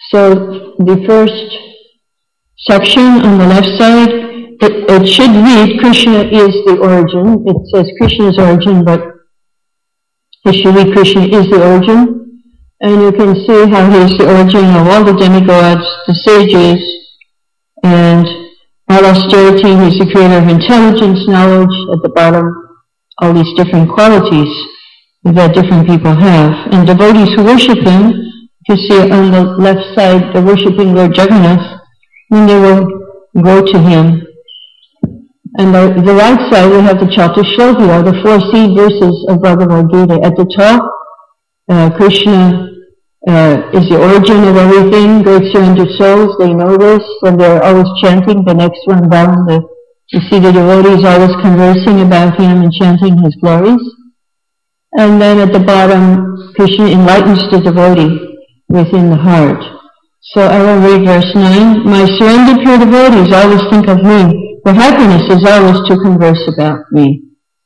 So the first section on the left side, it should read Krishna is the origin. It says Krishna's origin, but it should read Krishna is the origin. And you can see how he is the origin of all the demigods, the sages, and all austerity. He's the creator of intelligence, knowledge, at the bottom, all these different qualities that different people have. And devotees who worship him, you see on the left side, they're worshiping Lord Jagannath, and they will go to him. And the right side, we have the Chatusshloki, or the 4 seed verses of Bhagavad Gita. At the top, Krishna is the origin of everything, great surrendered souls, they know this, and they're always chanting. The next one down, you see the devotees always conversing about him and chanting his glories. And then at the bottom, Krishna enlightens the devotee within the heart. So I will read verse 9. My surrendered pure devotees always think of me. Their happiness is always to converse about me.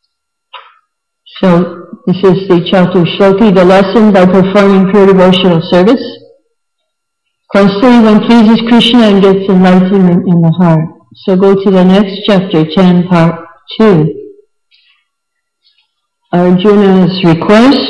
So this is the Chatusshloki, the lesson by performing pure devotional service. Constantly one pleases Krishna and gets enlightenment in the heart. So go to the next chapter, 10, part 2. Arjuna's request.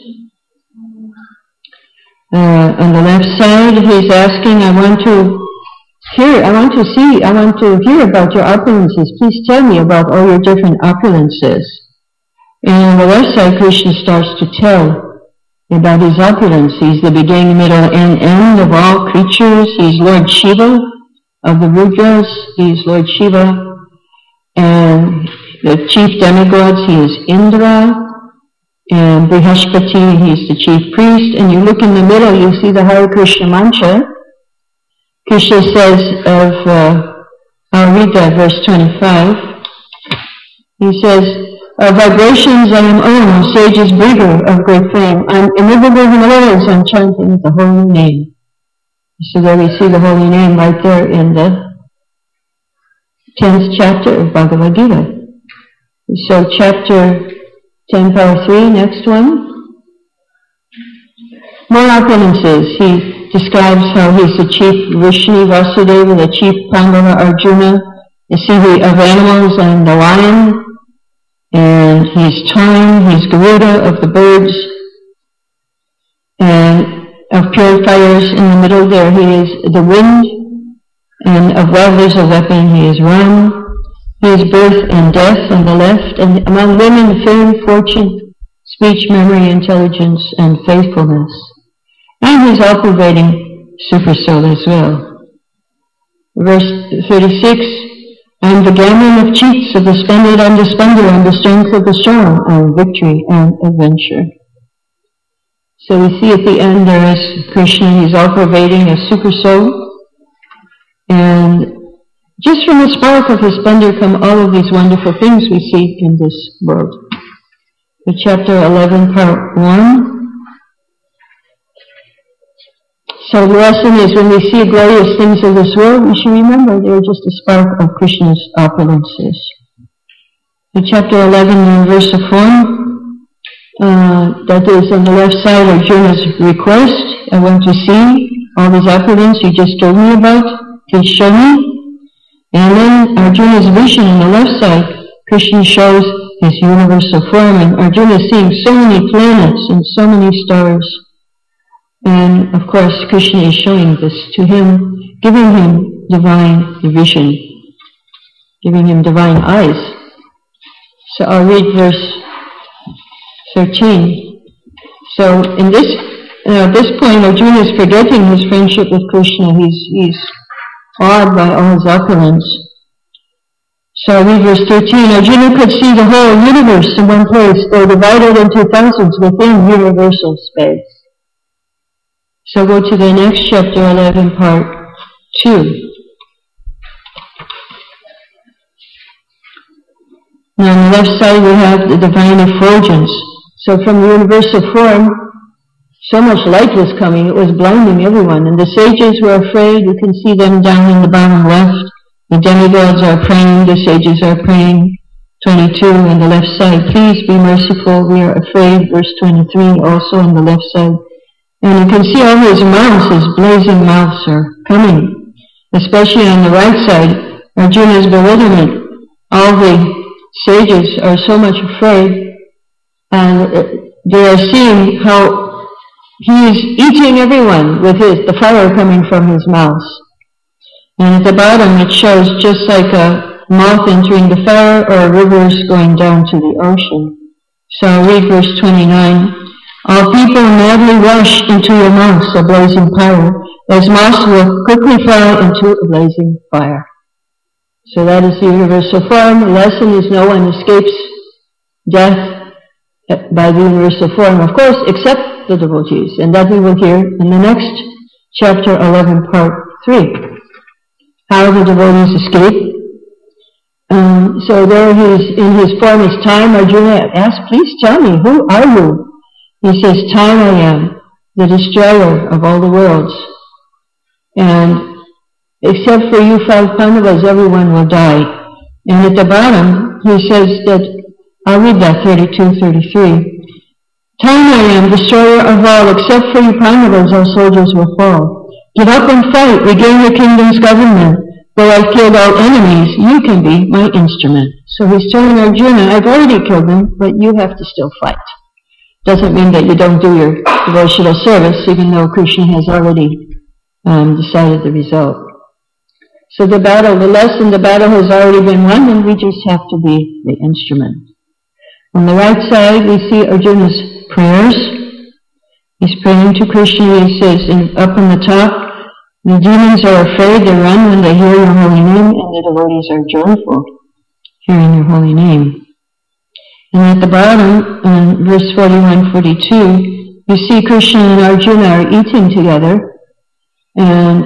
On the left side, he's asking, I want to hear about your opulences. Please tell me about all your different opulences. And on the left side, Krishna starts to tell about his opulence. He's the beginning, middle, and end of all creatures. He's Lord Shiva of the Rudras. He's Lord Shiva. And the chief demigods, he is Indra. And Brihaspati, he's the chief priest. And you look in the middle, you see the Hare Krishna mantra. Krishna says I'll read that, verse 25. He says, vibrations I am Om, sage's breeder of great fame. I'm immovable Himalayas, I'm chanting the holy name. So there we see the holy name right there in the 10th chapter of Bhagavad Gita. So chapter 10, part 3, next one. More opulences. He describes how he's the chief Vrishni Vasudeva, the chief Pandava Arjuna, the seer of animals and the lion, and he's time, he's Garuda of the birds, and of purifiers in the middle there he is the wind, and of love there's a weapon, he is Ram. He is birth and death on the left, and among women fame, fortune, speech, memory, intelligence, and faithfulness. And he's all-pervading super soul as well. Verse 36, I am the gammon of chiefs, of the splendid and the splendor, and the strength of the strong, and victory and adventure. So we see at the end there is Krishna, he's all-pervading a super soul, and just from the spark of his splendor come all of these wonderful things we see in this world. The chapter 11, part 1. So the lesson is when we see glorious things of this world, we should remember they are just a spark of Krishna's opulences. The chapter 11, verse 4, that is on the left side, Arjuna's request. I want to see all these opulences you just told me about. Please show me. And then Arjuna's vision on the left side, Krishna shows his universal form, and Arjuna is seeing so many planets and so many stars. And of course, Krishna is showing this to him, giving him divine vision, giving him divine eyes. So I'll read verse 13. So in at this point, Arjuna is forgetting his friendship with Krishna. He's awed by all his opulence. So I read verse 13. Arjuna could see the whole universe in one place, though divided into thousands within universal space. So go to the next chapter 11, part 2. Now on the left side we have the divine effulgence. So from the universal form, so much light was coming, it was blinding everyone. And the sages were afraid. You can see them down in the bottom left. The demigods are praying, the sages are praying. 22 on the left side, please be merciful, we are afraid. Verse 23 also on the left side. And you can see all his mouths, his blazing mouths are coming, especially on the right side, Arjuna's bewilderment. All the sages are so much afraid, and they are seeing how he is eating everyone with the fire coming from his mouth. And at the bottom it shows just like a moth entering the fire or rivers going down to the ocean. So I'll read verse 29. All people madly rush into your mouths, a blazing pyre, as moths will quickly fly into a blazing fire. So that is the universal form. The lesson is no one escapes death by the universal form, of course, except the devotees. And that we will hear in the next chapter 11, part 3. How the devotees escape. So there he is, in his form is time. Arjuna asks, please tell me, who are you? He says, time I am, the destroyer of all the worlds. And except for you 5 Pandavas, everyone will die. And at the bottom, he says that, I'll read that 32-33. Time I am, destroyer of all, except for you Pandavas, all soldiers will fall. Get up and fight, regain your kingdom's government. Though I've killed all enemies, you can be my instrument. So he's telling Arjuna, I've already killed them, but you have to still fight. Doesn't mean that you don't do your devotional service, even though Krishna has already decided the result. So the battle has already been won, and we just have to be the instrument. On the right side, we see Arjuna's prayers. He's praying to Krishna. He says, up on the top, the demons are afraid, they run when they hear your holy name, and the devotees are joyful, hearing your holy name. And at the bottom, in verse 41-42, you see Krishna and Arjuna are eating together, and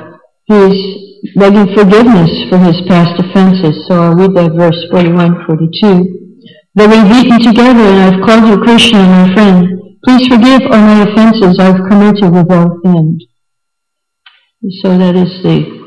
he's begging forgiveness for his past offenses. So I'll read that verse 41-42. Though we've eaten together and I've called you Krishna, my friend, please forgive all my offenses I've committed without end. So that is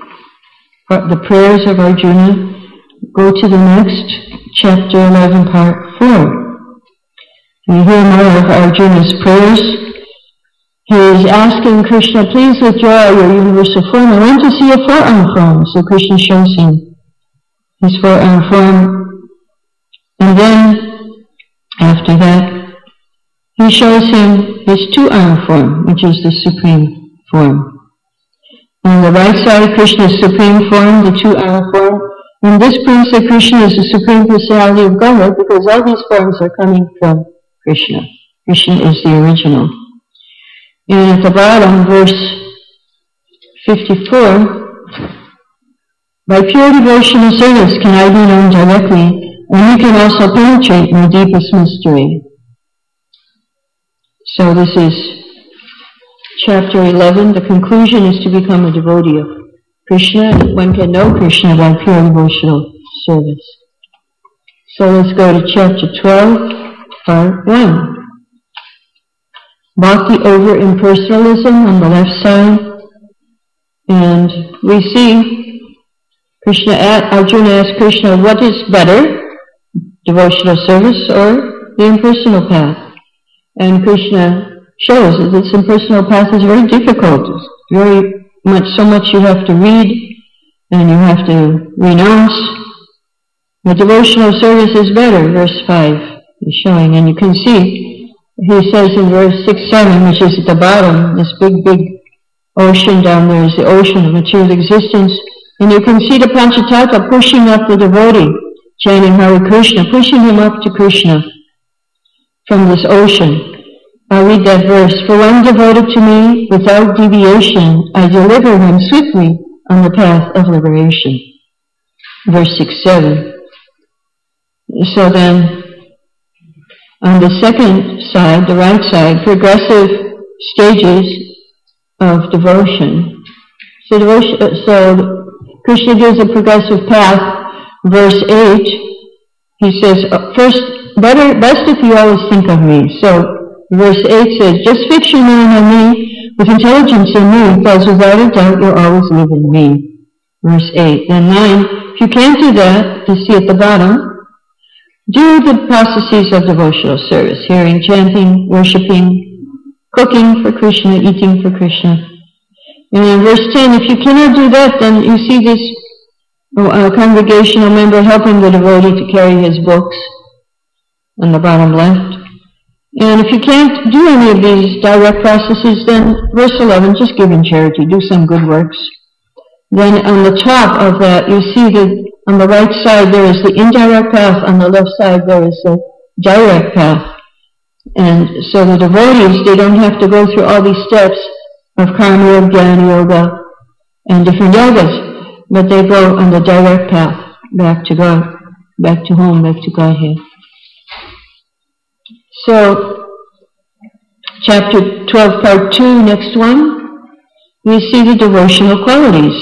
the prayers of Arjuna. Go to the next, chapter 11, part 4. We hear more of Arjuna's prayers. He is asking Krishna, please withdraw your universal form. I want to see a four-arm form. So Krishna shows him his four-arm form. And then, after that, he shows him his two-arm form, which is the supreme form. On the right side, Krishna's supreme form, the two-arm form. And this proves that Krishna is the Supreme Personality of Godhead, because all these forms are coming from Krishna. Krishna is the original. And at the bottom, verse 54, by pure devotional service can I be known directly, and you can also penetrate my deepest mystery. So this is chapter 11. The conclusion is to become a devotee of Krishna. One can know Krishna by pure devotional service. So let's go to chapter 12, part 1. Bhakti over impersonalism on the left side. And we see Arjuna asks Krishna, what is better, devotional service or the impersonal path? And Krishna shows that this impersonal path is very difficult. It's very much, so much you have to read and you have to renounce. The devotional service is better, verse 5 is showing, and you can see, he says in verse 6-7, which is at the bottom, this big ocean down there is the ocean of material existence, and you can see the Panchatattva pushing up the devotee, chanting Hare Krishna, pushing him up to Krishna from this ocean. I'll read that verse. For one devoted to me without deviation, I deliver him swiftly on the path of liberation. Verse 6-7. So then, on the second side, the right side, progressive stages of devotion. So Krishna gives a progressive path. Verse 8, he says, first, best if you always think of me. So verse 8 says, just fix your mind on me with intelligence in me, because without a doubt you'll always live in me. Verse 8. Then 9, if you can't do that, you see at the bottom, do the processes of devotional service, hearing, chanting, worshipping, cooking for Krishna, eating for Krishna. And in verse 10, if you cannot do that, then you see this congregational member helping the devotee to carry his books on the bottom left. And if you can't do any of these direct processes, then verse 11, just give in charity, do some good works. Then on the top of that, you see that on the right side there is the indirect path, on the left side there is the direct path. And so the devotees, they don't have to go through all these steps of karma yoga, jnana yoga, and different yogas, but they go on the direct path back to God, back to home, back to Godhead. So, chapter 12, part 2, next one, we see the devotional qualities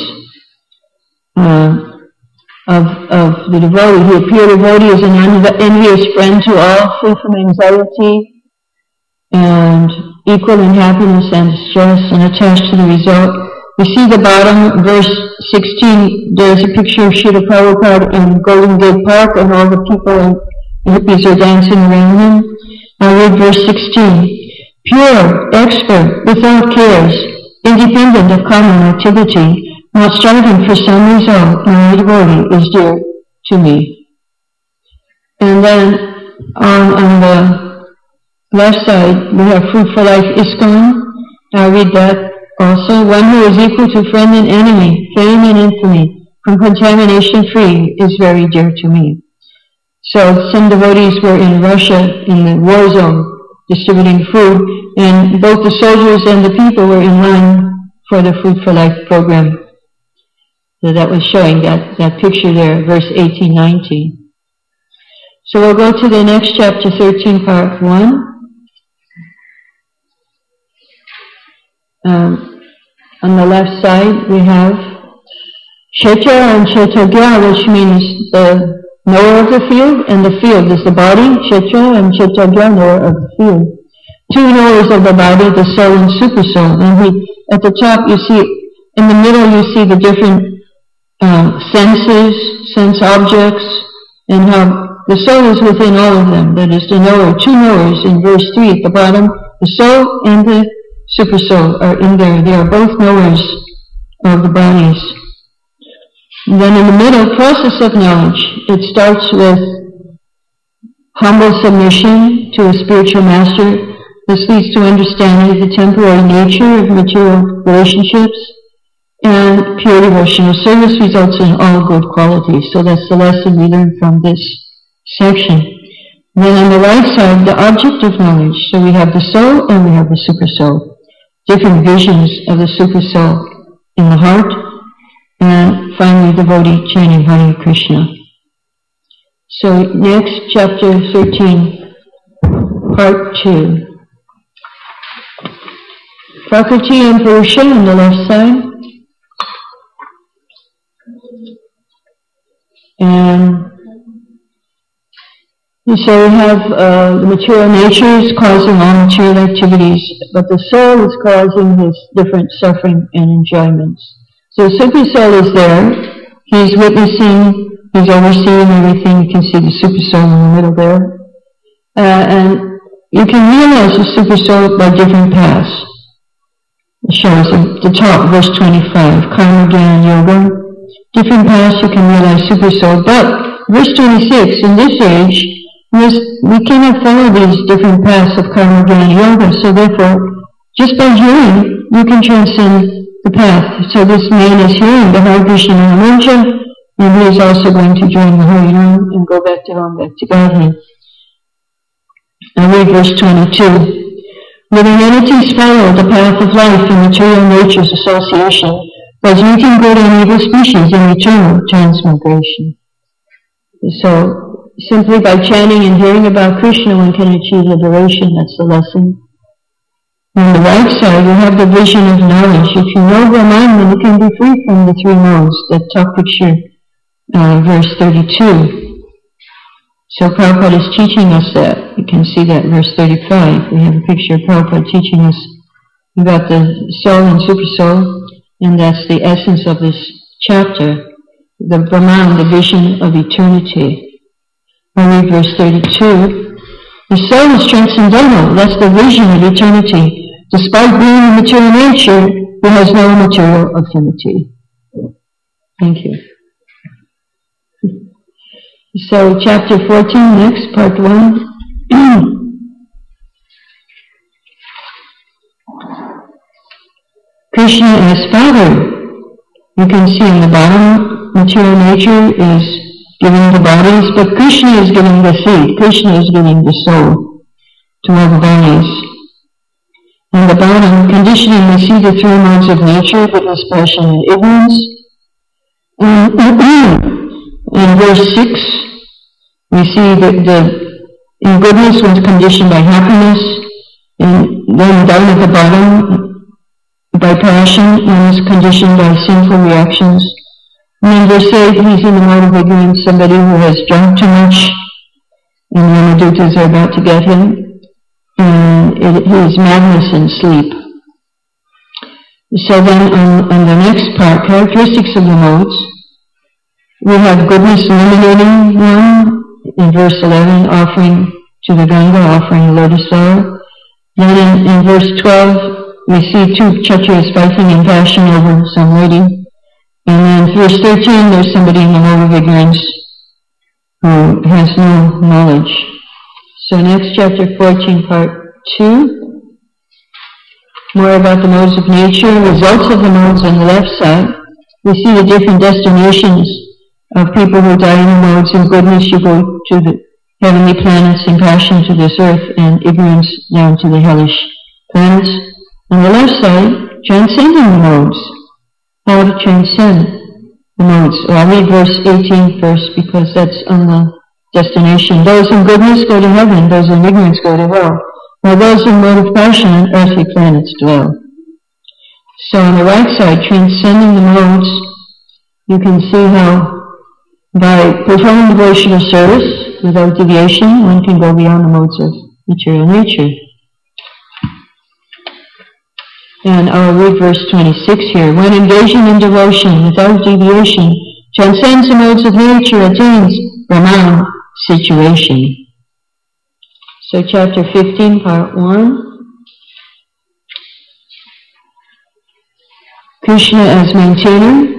of the devotee. The pure devotee is an envious friend to all, free from anxiety, and equal in happiness and distress, and attached to the result. We see the bottom, verse 16, there's a picture of Srila Prabhupada in Golden Gate Park, and all the people and hippies are dancing around him. Now read verse 16. Pure, expert, without cares, independent of common activity, not striving for some result, my devotee is dear to me. And then on the left side, we have Fruitful Life ISKCON. I'll read that also. One who is equal to friend and enemy, fame and infamy, from contamination free, is very dear to me. So some devotees were in Russia in the war zone distributing food, and both the soldiers and the people were in line for the Fruitful Life program. So that was showing that picture there, verse 18, 19. So we'll go to the next chapter, 13, part 1. On the left side, we have Kshetra and Kshetragya, which means the knower of the field, and the field is the body, Kshetra, and Kshetragya, knower of the field. Two knowers of the body, the soul and super soul. And at the top you see, in the middle you see the different senses, sense objects, and how the soul is within all of them. That is the knower. Two knowers in verse 3 at the bottom. The soul and the super soul are in there. They are both knowers of the bodies. And then in the middle, process of knowledge. It starts with humble submission to a spiritual master. This leads to understanding of the temporary nature of material relationships. And pure devotional service results in all good qualities. So that's the lesson we learn from this section. And then on the right side, the object of knowledge. So we have the soul and we have the super soul. Different visions of the super soul in the heart. And finally, devotee chanting Hare Krishna. So next, chapter 13, part 2. Prakriti and Purusha on the left side. And so we have the material natures causing all material activities, but the soul is causing his different suffering and enjoyments. So the super soul is there. He's witnessing, he's overseeing everything. You can see the super soul in the middle there. And you can realize the super soul by different paths. It shows at the top, verse 25, Karma, Jnana, Yoga. Different paths you can realize super soul. But, verse 26, in this age, we cannot follow these different paths of Karma, Jnana, Yoga. So therefore, just by hearing, you can transcend the path. So this man is hearing the Hare Krishna mantra, and he is also going to join the Hari Nam and go back to home, back to Godhead. I read verse 22. Living entities follow the path of life in material nature's association, transmuting good and evil species in eternal transmigration. So, simply by chanting and hearing about Krishna, one can achieve liberation. That's the lesson. On the right side, you have the vision of knowledge. If you know Brahman, then you can be free from the three modes. That top picture, verse 32. So Prabhupada is teaching us that. You can see that verse 35. We have a picture of Prabhupada teaching us about the soul and super soul, and that's the essence of this chapter. The Brahman, the vision of eternity. I read verse 32. The soul is transcendental. That's the vision of eternity. despite being a material nature, he has no material affinity. Thank you. So, chapter 14 next, part 1. Krishna as Father. You can see in the bottom, material nature is giving the bodies, but Krishna is giving the seed. Krishna is giving the soul to all the bodies. In the bottom, conditioning, we see the three modes of nature, goodness, passion, and ignorance. In verse 6, we see that in goodness one's conditioned by happiness, and then down at the bottom, by passion, one is conditioned by sinful reactions. And in verse 8, he's in the mode of ignorance, somebody who has drunk too much, and Yamadutas are about to get him. And he is madness and sleep. So then on the next part, characteristics of the modes, we have goodness illuminating one, in verse 11, offering to the Ganga, offering the lotus flower. Then in verse 12, we see two Kshatriyas fighting in passion over some lady. And then verse 13, there's somebody in the mode of ignorance who has no knowledge. So next, chapter 14, part 2. More about the modes of nature, results of the modes on the left side. We see the different destinations of people who die in the modes. In goodness, you go to the heavenly planets, in passion to this earth, and ignorance down to the hellish planets. On the left side, transcending the modes. How to transcend the modes. I'll read verse 18 first, because that's on the destination. Those in goodness go to heaven, those in ignorance go to hell, while those in mode of passion on earthly planets dwell. So on the right side, transcending the modes, you can see how by performing devotional service without deviation, one can go beyond the modes of material nature. And I'll read verse 26 here. When engaging in devotion without deviation, transcends the modes of nature, attains Brahman situation. So chapter 15, part 1. Krishna as maintainer.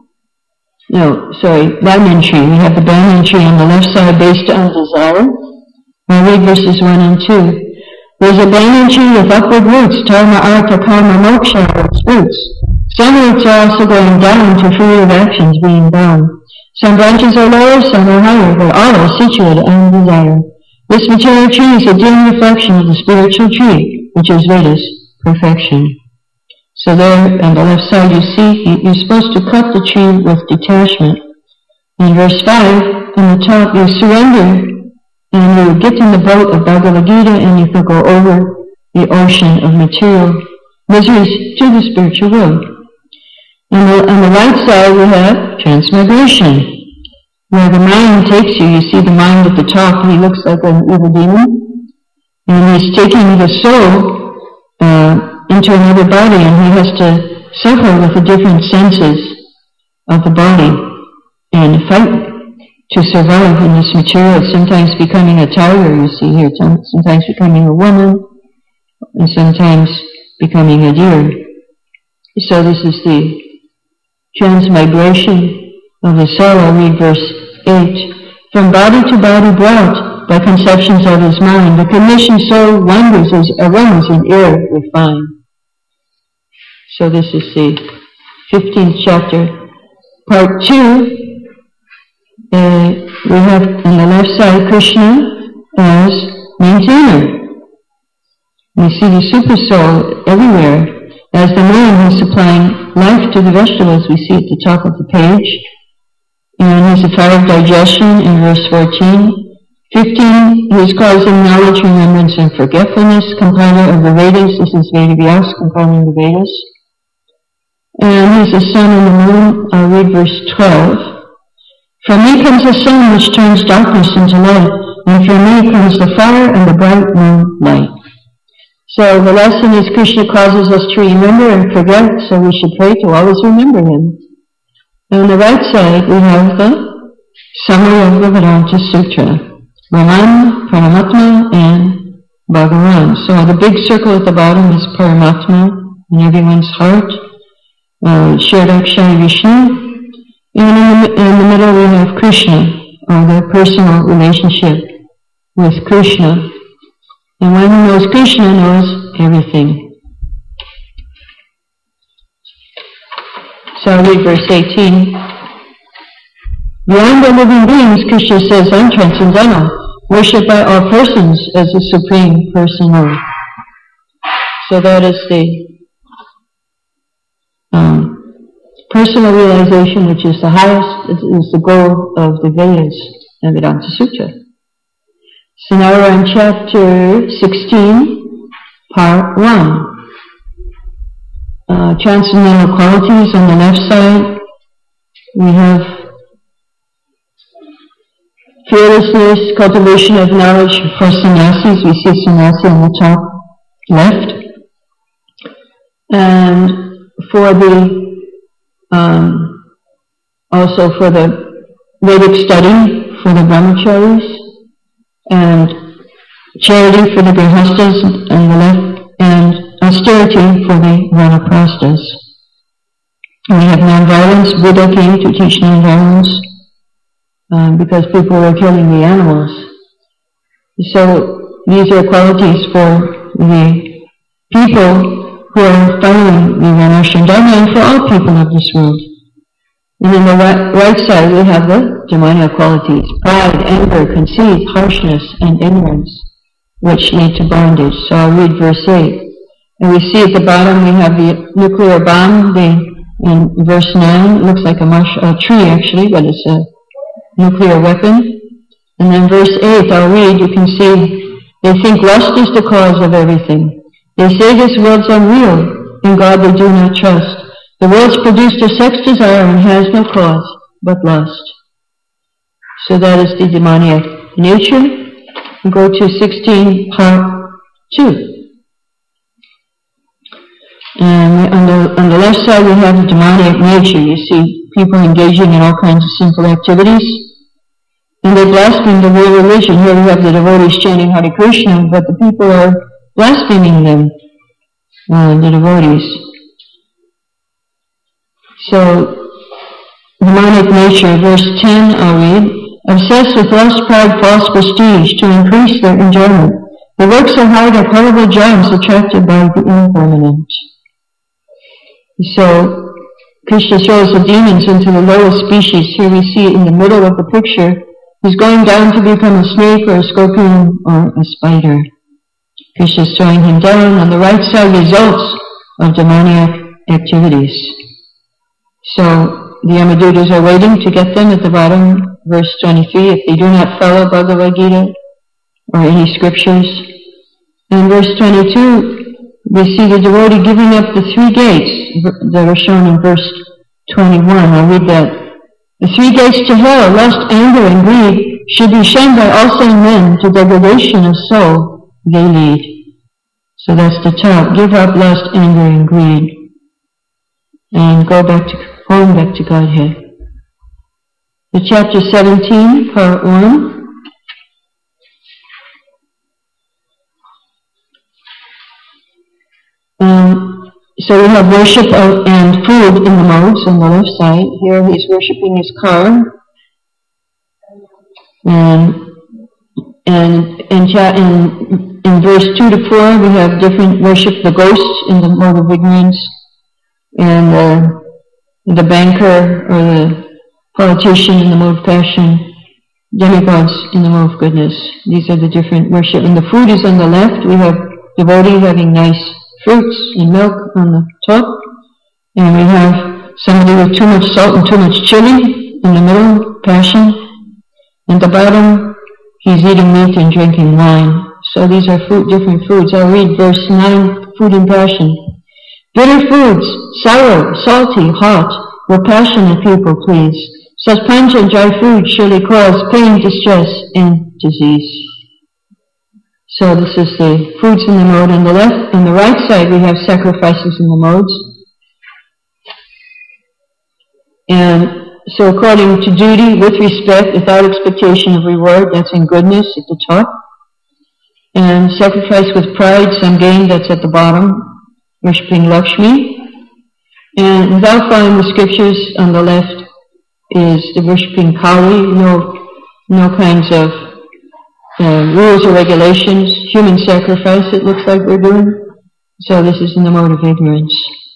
Banyan tree. We have the banyan tree on the left side based on desire. I'll read verses 1 and 2. There's a banyan tree with upward roots, dharma, artha, karma, moksha are its roots. Some roots are also going down to fruitive actions being bound. Some branches are lower, some are higher, but all are situated on desire. This material tree is a dim reflection of the spiritual tree, which is Veda's perfection. So there on the left side you see, you're supposed to cut the tree with detachment. In verse 5, on the top, you surrender, and you get in the boat of Bhagavad Gita, and you can go over the ocean of material miseries to the spiritual world. On the right side, we have transmigration, where the mind takes you. You see the mind at the top, he looks like an evil demon, and he's taking the soul into another body, and he has to suffer with the different senses of the body and fight to survive in this material, sometimes becoming a tiger, you see here, sometimes becoming a woman, and sometimes becoming a deer. So this is the transmigration of the soul. I'll read verse 8. From body to body brought by conceptions of his mind, the commissioned soul wanders as aromas in air refined. So this is the 15th chapter, part 2. We have on the left side Krishna as maintainer. We see the super soul everywhere as the man who's supplying life to the vegetables we see at the top of the page. And he's a fire of digestion in verse 14. 15, he's causing knowledge, remembrance, and forgetfulness, compiler of the Vedas. This is Vedavyas compiling the Vedas. And he's the sun and the moon. I'll read verse 12. From me comes the sun which turns darkness into light, and from me comes the fire and the bright moon light. So the lesson is Krishna causes us to remember and forget, so we should pray to always remember him. And on the right side we have the summary of the Vedanta Sutra, Brahman, Paramatma, and Bhagavan. So the big circle at the bottom is Paramatma in everyone's heart, Kshirodakshaya Vishnu, and in the middle we have Krishna, or the personal relationship with Krishna. And one who knows Krishna knows everything. So I'll read verse 18. Beyond the living beings, Krishna says, I'm transcendental, worshipped by all persons as the Supreme Personal. So that is the personal realization, which is the highest, is the goal of the Vedas and Vedanta Sutra. So now we're on chapter 16, part 1. Transcendental qualities on the left side. We have fearlessness, cultivation of knowledge for sannyasis. We see sannyasi on the top left. And for the also for the Vedic study for the brahmacharis, and charity for the grihastas on the left, and austerity for the vanaprasthas. We have nonviolence. Buddha came to teach nonviolence because people were killing the animals. So these are qualities for the people who are following the Varnashram Dharma and for all people of this world. And on the right side we have the demonic qualities: pride, anger, conceit, harshness, and ignorance, which lead to bondage. So I'll read verse 8. And we see at the bottom we have the nuclear bomb. In verse 9, it looks like a tree actually, but it's a nuclear weapon. And then verse 8, I'll read, you can see, they think lust is the cause of everything. They say this world's unreal, in God they do not trust. The world's produced a sex desire and has no cause but lust. So that is the demoniac nature. We go to 16, part 2. And on the left side we have the demoniac nature. You see people engaging in all kinds of sinful activities. And they blaspheme the real religion. Here we have the devotees chanting Hare Krishna, but the people are blaspheming them, the devotees. So, demonic nature, verse 10 I'll read. Obsessed with lust, pride, false prestige to increase their enjoyment. They work so hard at horrible jobs attracted by the impermanent. So, Krishna throws the demons into the lowest species. Here we see in the middle of the picture, he's going down to become a snake or a scorpion or a spider. Krishna is throwing him down. On the right side, results of demoniac activities. So, the Yamadutas are waiting to get them at the bottom, verse 23, if they do not follow Bhagavad Gita or any scriptures. And verse 22, we see the devotee giving up the 3 gates that are shown in verse 21. I'll read that. The 3 gates to hell, lust, anger, and greed, should be shunned by all sane men. To degradation of soul they lead. So that's the top. Give up lust, anger, and greed. And go back to Godhead. The chapter 17, part 1. So we have worship and food in the modes on the left side. Here he's worshipping his car. And in verse 2 to 4 we have different worship, the ghosts in the mode of ignorance, and the banker or the politician in the mode of passion, demigods in the mode of goodness. These are the different worship. And the food is on the left. We have devotee having nice fruits and milk on the top, and we have somebody with too much salt and too much chili in the middle, passion, and the bottom he's eating meat and drinking wine. So these are different foods. I'll read verse 9, food and passion. Bitter foods, sour, salty, hot, will passionate people please. Such pungent dry food surely cause pain, distress, and disease. So this is the foods in the mode on the left. On the right side we have sacrifices in the modes. And so according to duty, with respect, without expectation of reward, that's in goodness at the top. And sacrifice with pride, some gain, that's at the bottom, worshipping Lakshmi. And without following the scriptures, on the left is the worshipping Kali, no kinds of rules or regulations, human sacrifice it looks like we're doing. So this is in the mode of ignorance.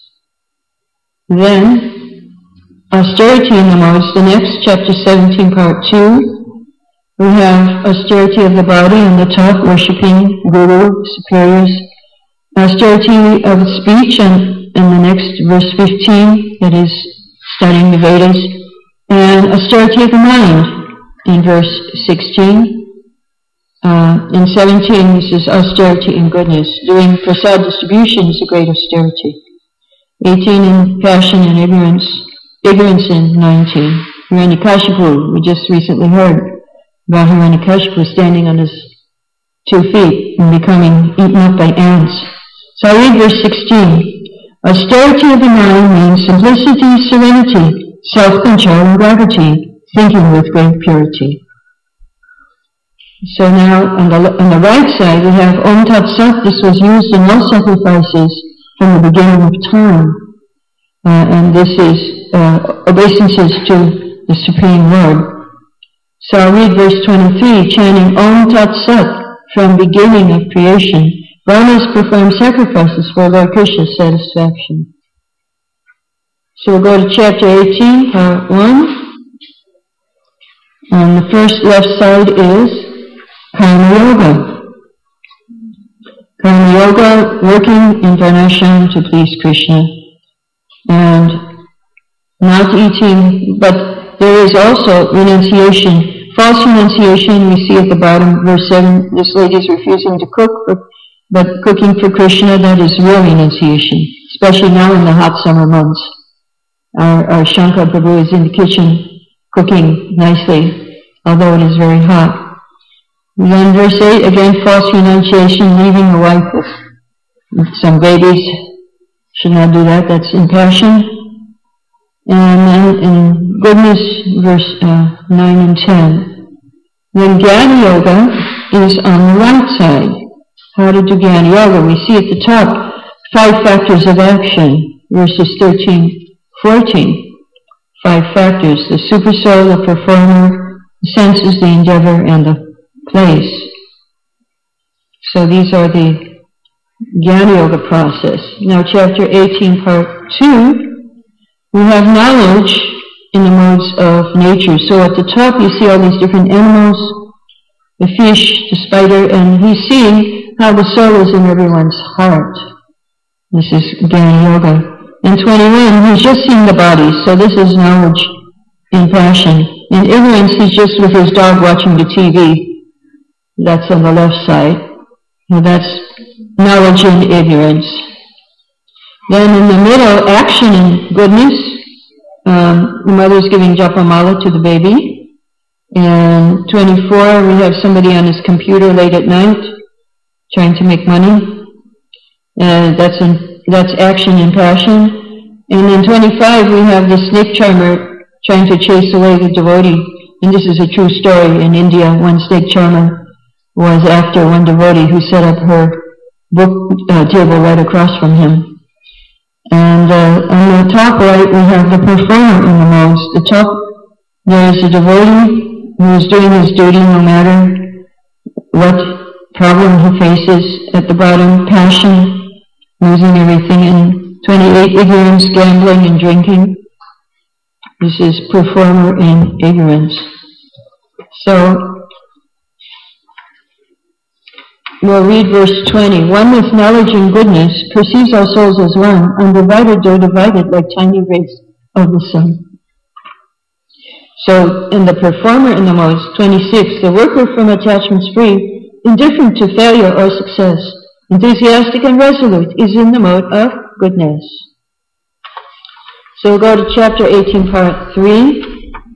Then, austerity in the modes, the next, chapter 17, part 2. We have austerity of the body on the top, worshipping Guru, superiors. Austerity of speech in the next, verse 15, that is studying the Vedas. And austerity of the mind in verse 16. In 17, this is austerity in goodness. Doing prasad distribution is a great austerity. 18 in passion and ignorance. Ignorance in 19. Hiranyakashipu, we just recently heard about Hiranyakashipu standing on his 2 feet and becoming eaten up by ants. So I read verse 16. Austerity of the mind means simplicity, serenity, self-control, and gravity, thinking with great purity. So now on the right side we have Om Tat Sat. This was used in all sacrifices from the beginning of time. And this is obeisances to the Supreme Lord. So I'll read verse 23, chanting Om Tat Sat from beginning of creation. Brahmas perform sacrifices for Lord Krishna's satisfaction. So we'll go to chapter 18, part 1. On the first left side is Karma Yoga. Karma Yoga, working in Varnashram to please Krishna. And not eating, but there is also renunciation. False renunciation we see at the bottom, verse 7. This lady is refusing to cook, but cooking for Krishna, that is real renunciation, especially now in the hot summer months. Our Shankar Prabhu is in the kitchen cooking nicely, although it is very hot. And then verse 8, again, false renunciation, leaving the wife with some babies. Should not do that, that's in passion. And then in goodness, verse 9 and 10. Then Jnana Yoga is on the right side. How to do Jnana Yoga? We see at the top 5 factors of action, verses 13, 14. 5 factors, the supersoul, the performer, the senses, the endeavor, and the place. So these are the Jnana Yoga process. Now chapter 18, part 2. We have knowledge in the modes of nature. So at the top you see all these different animals, the fish, the spider, and he's seeing how the soul is in everyone's heart. This is Jnana Yoga. In 21, he's just seeing the body, so this is knowledge in passion. In ignorance, he's just with his dog watching the TV. That's on the left side. Now that's knowledge in ignorance. Then in the middle, action and goodness. The mother's giving japamala to the baby. And 24, we have somebody on his computer late at night trying to make money. That's action and passion. And in 25, we have the snake charmer trying to chase away the devotee. And this is a true story. In India, one snake charmer was after one devotee who set up her book table right across from him. And on the top right, we have the performer in the modes. The top, there is a devotee who is doing his duty no matter what problem he faces. At the bottom, passion, losing everything. And 28, ignorance, gambling, and drinking. This is performer in ignorance. So, we'll read verse 20. One with knowledge and goodness perceives our souls as one, undivided though divided like tiny rays of the sun. So, in the performer in the modes, 26, the worker from attachments free, indifferent to failure or success, enthusiastic and resolute, is in the mode of goodness. So we'll go to chapter 18, part 3.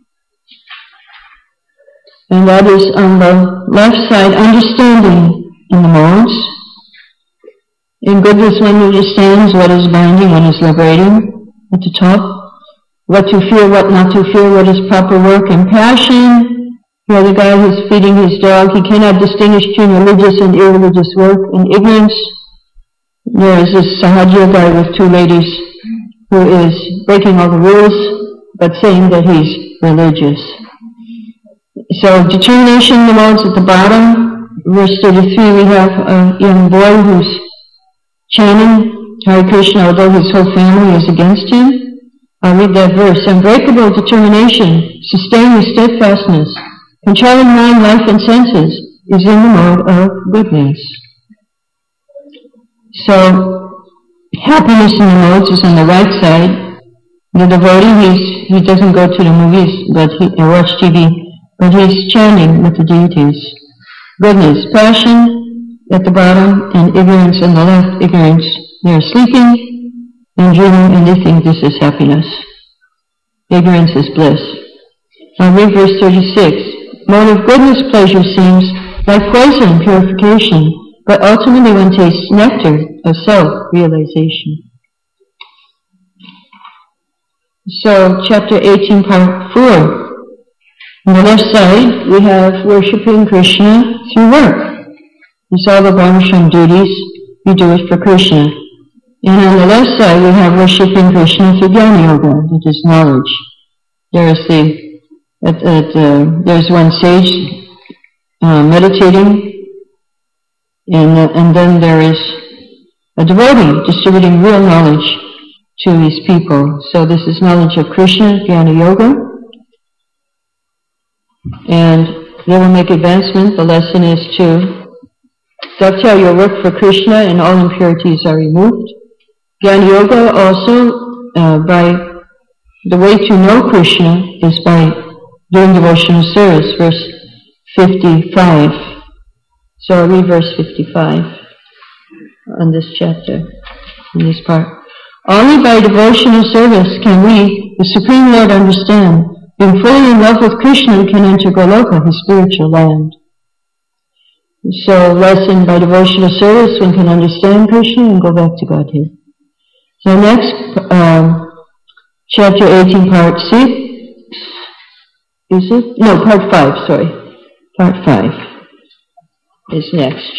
And that is on the left side, understanding in the modes. In goodness, one understands what is binding, what is liberating. At the top, what to fear, what not to fear, what is proper work. And passion Here the guy who's feeding his dog, he cannot distinguish between religious and irreligious work and ignorance. There is this Sahaja guy with two ladies who is breaking all the rules, but saying that he's religious. So determination in the modes at the bottom, verse 33, we have a young boy who's chanting Hare Krishna, although his whole family is against him. I'll read that verse. Unbreakable determination, sustaining steadfastness, controlling mind, life, and senses is in the mode of goodness. So, happiness in the modes is on the right side. The devotee, he doesn't go to the movies, or watch TV, but he's chanting with the deities. Goodness, passion at the bottom, and ignorance on the left. Ignorance, they're sleeping and dreaming, and they think this is happiness. Ignorance is bliss. Now read verse 36. Mode of goodness pleasure seems like poison purification, but ultimately one tastes nectar of self-realization. So, chapter 18, part 4. On the left side, we have worshipping Krishna through work. It's all the Varnashram duties. We do it for Krishna. And on the left side, we have worshipping Krishna through Jnana Yoga, that is knowledge. There's one sage meditating, and then there is a devotee distributing real knowledge to these people. So this is knowledge of Krishna, Jnana Yoga, and they will make advancement. The lesson is to dovetail your work for Krishna and all impurities are removed. Jnana Yoga also, by the way to know Krishna is by doing devotional service, verse 55. So I'll read verse 55 on this chapter, in this part. Only by devotional service can we, the Supreme Lord, understand. Being fully in love with Krishna, we can enter Goloka, his spiritual land. So, lesson by devotional service, one can understand Krishna and go back to Godhead. So next, chapter 18, part 6, is it? No, part 5, sorry. Part 5 is next.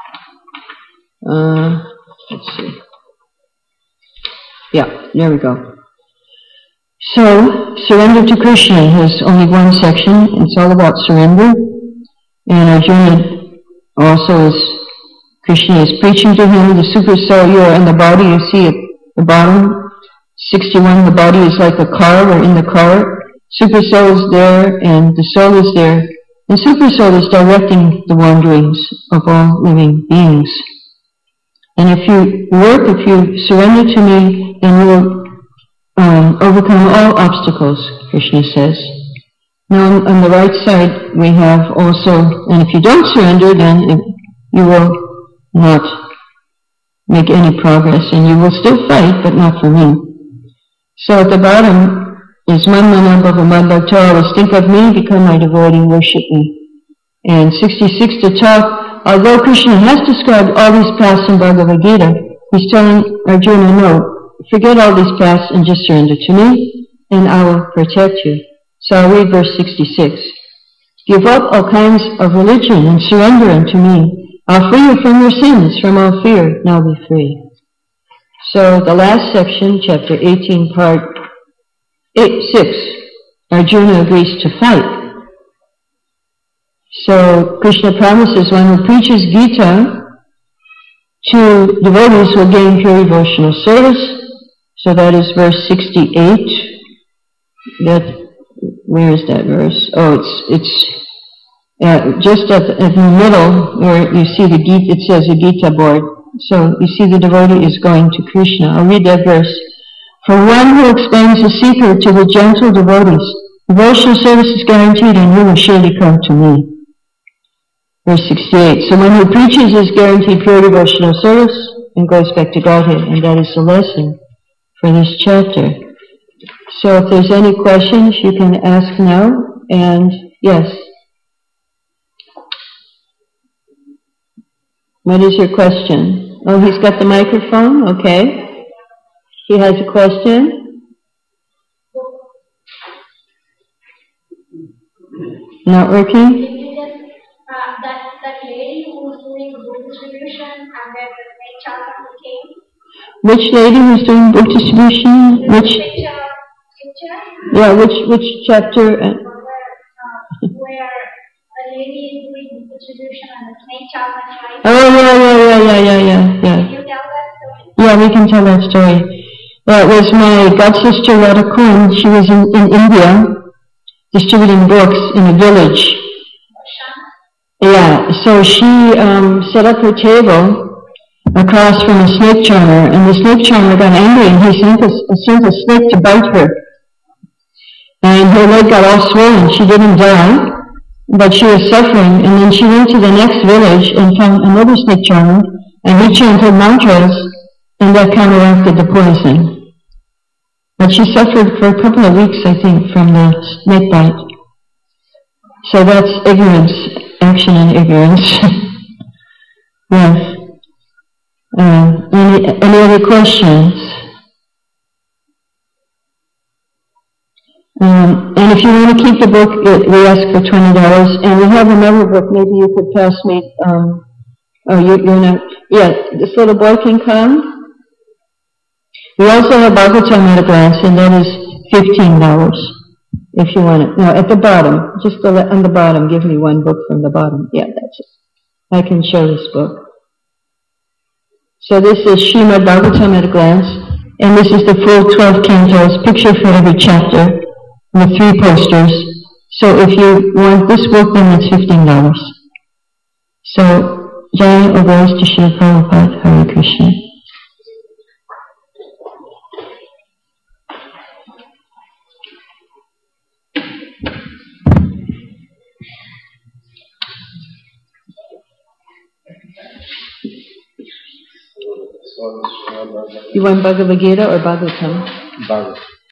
Let's see. Yeah, there we go. So, surrender to Krishna has only one section. It's all about surrender. And Arjuna also is, Krishna is preaching to him, the super soul, you are in the body, you see at the bottom, 61, the body is like a car, we're in the car. Super soul is there, and the soul is there. And super soul is directing the wanderings of all living beings. And if you surrender to me, then you will overcome all obstacles, Krishna says. Now on the right side we have also, and if you don't surrender, then you will not make any progress, and you will still fight, but not for me. So at the bottom is Manmana Bhava Bhakta, always think of me, become my devotee, worship me. And 66 to talk, although Krishna has described all these paths in Bhagavad Gita, he's telling Arjuna, no, forget all these paths and just surrender to me, and I will protect you. So I'll read verse 66. Give up all kinds of religion and surrender unto me. I'll free you from your sins, from all fear, now be free. So the last section, chapter 18, part 6, Arjuna agrees to fight. So Krishna promises one who preaches Gita to devotees will gain pure devotional service. So that is verse 68. Where is that verse? Oh, it's just at the middle where you see the Gita, it says the Gita board. So you see the devotee is going to Krishna. I'll read that verse. For one who explains the secret to the gentle devotees, devotional service is guaranteed and you will surely come to me. Verse 68. So one who preaches is guaranteed pure devotional service and goes back to Godhead, and that is the lesson for this chapter. So if there's any questions, you can ask now. And yes. What is your question? Oh, he's got the microphone? Okay. He has a question? Not working? That lady who was doing book distribution and then the snake charmer came. Which lady who's doing book distribution? Which? Picture. Yeah, which chapter? Where a lady is doing book distribution and the snake charmer tried. Oh, yeah. Can you tell that story? Yeah, we can tell that story. Well, it was my godsister Radha Kun. She was in India distributing books in a village. Yeah, so she set up her table across from a snake charmer, and the snake charmer got angry, and he sent a snake to bite her. And her leg got all swollen. She didn't die, but she was suffering. And then she went to the next village and found another snake charmer, and he chanted mantras, and that counteracted the poison. But she suffered for a couple of weeks, I think, from the snake bite. So that's ignorance, action and ignorance. Yes. Any other questions? And if you want to keep the book, we ask for $20. And we have another book. Maybe you could pass me. You're not. Yeah, this little boy can come. We also have Bhagavatam at a glance, and that is $15 if you want it. No, at the bottom, just on the bottom, give me one book from the bottom. Yeah, that's it. I can show this book. So this is Srimad Bhagavatam at a glance, and this is the full 12 cantos, picture for every chapter, with 3 posters. So if you want this book, then it's $15. So, Jaya obeys to Srila Prabhupada, Hare Krishna. You want Bhagavad Gita or Bhagavatam? Bhagavatam.